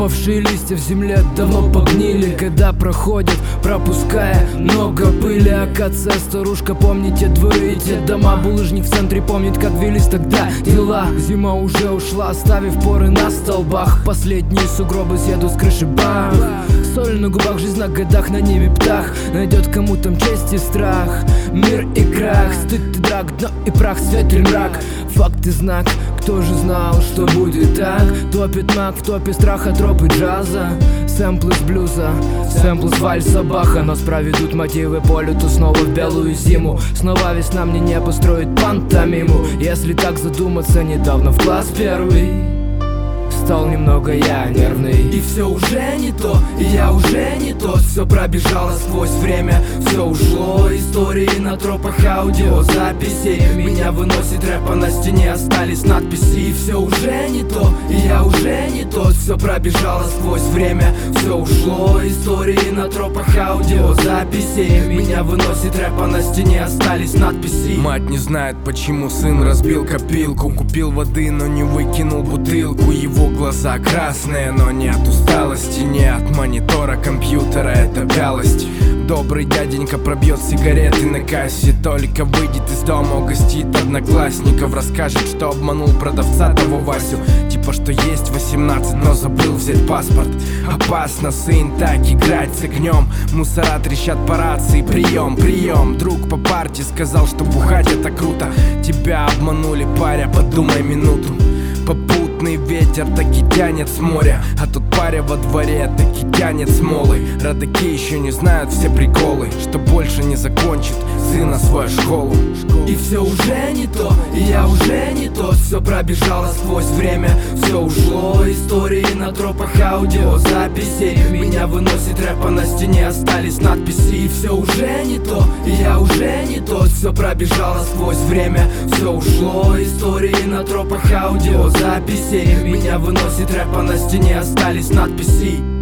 Упавшие листья в земле давно погнили. Года проходят, пропуская много пыли. Акация, старушка, помните дворы и те дома. Булыжник в центре помнит, как велись тогда дела. Зима уже ушла, оставив поры на столбах. Последние сугробы съедут с крыши, бах. Соль на губах, жизнь на годах, на небе птах. Найдет кому там честь и страх. Мир и крах, стыд и драк, дно и прах, свет и мрак. Факт и знак, кто же знал, что будет так? Топит маг в топе страха, тропы джаза. Сэмплы с блюза, сэмплы с вальса Баха. Нас проведут мотивы по лету снова в белую зиму. Снова весна, мне небо строит пантомиму. Если так задуматься, недавно в класс первый стал немного я нервный. И все уже не то, и я уже не тот. Все пробежало сквозь время, все ушло. Истории на тропах аудиозаписей. Меня выносит рэп, а на стене остались надписи. И все уже не то, и я уже не тот. Все пробежало сквозь время, все ушло. Истории на тропах аудиозаписей. Меня выносит рэп, а на стене остались надписи. Мать не знает, почему сын разбил копилку. Купил воды, но не выкинул бутылку. Его глаза красные, но нет усталости. Не от монитора компьютера, это вялость. Добрый дяденька пробьет сигареты на кассе. Только выйдет из дома, угостит одноклассников. Расскажет, что обманул продавца того Васю. Типа, что есть 18, но забыл взять паспорт. Опасно, сын, так играть с огнем. Мусора трещат по рации. Прием, прием. Друг по парте сказал, что бухать это круто. Тебя обманули, паря, подумай минуту. Попутный ветер таки тянет с моря, а тут паря во дворе таки тянет смолой. Родаки еще не знают все приколы, что больше не закончит сына свою школу. И все уже не то, и я уже не тот. Все пробежало сквозь время, все ушло. Истории на тропах аудиозаписей. Меня выносит рэп, а на стене остались надписи. И все уже не то, и я уже не тот. Все пробежало сквозь время, все ушло. Истории на тропах аудиозаписей. Меня выносит рэп, а на стене остались надписи.